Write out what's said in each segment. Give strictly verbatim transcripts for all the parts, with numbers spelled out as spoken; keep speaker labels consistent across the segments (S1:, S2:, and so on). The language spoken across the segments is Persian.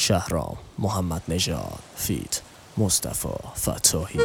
S1: شهرام محمد نژاد فیت مصطفی فتاحی.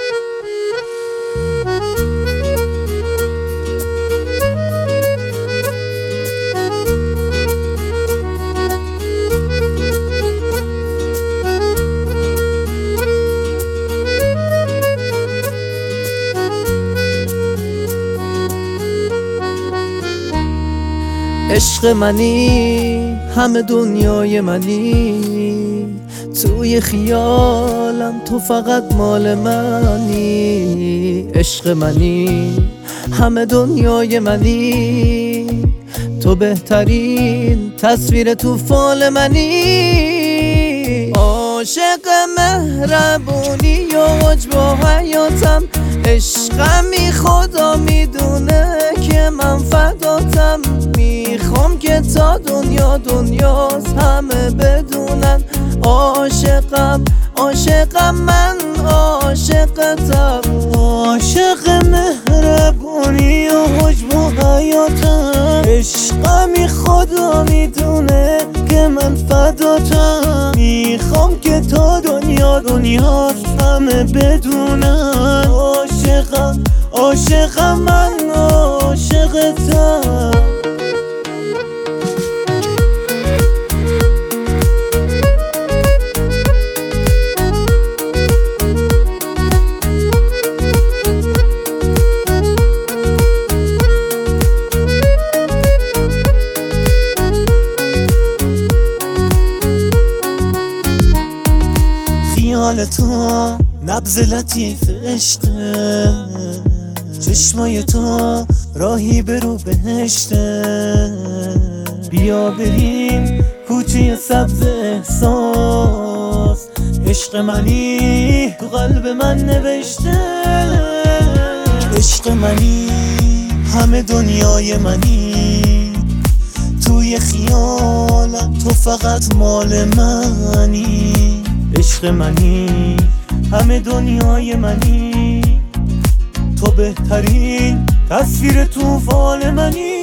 S2: عشق منی، همه دنیای منی، توی خیالم تو فقط مال منی. عشق منی، همه دنیای منی، تو بهترین تصویر تو فال منی. عاشق مهربونی و عجب و حیاتم، عشقمی خدا میدونه که من فداتم. میخوام که تا دنیا دنیاست همه بدونن عاشقم، عاشقم من عاشقتم. عاشق مهربونی و حجم و حیاتم، عشقمی خدا میدونه که من فداتم. میخوام که تا دنیا دنیاست همه بدونن عاشقم، عاشقم من عاشقتم. خیال تو نبض لطیف عشقه، چشمای تو راهی برو بهشته. بیا بریم کوچه سبز احساس، عشق منی تو قلب من نوشته. عشق منی، همه دنیای منی، توی خیالم تو فقط مال منی. عشق منی، همه دنیای منی، تو بهترین تصویر تو فال منی.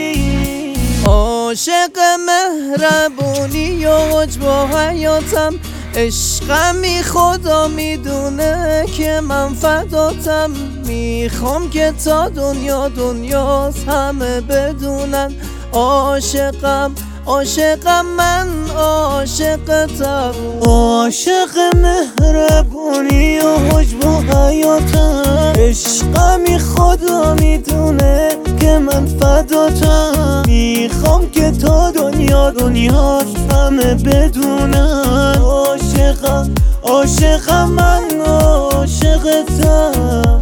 S2: عاشق مهربونی و عجب و حیاتم، عشقمی خدا میدونه که من فداتم. میخوام که تا دنیا دنیاست همه بدونن عاشقم، عاشقم من عاشقتم. عاشق مهربونی و حجم و حیاتم، عشقمی خدا میدونه که من فداتم. میخوام که تا دنیا دنیاست همه بدونن عاشقم، عاشقم من عاشقتم.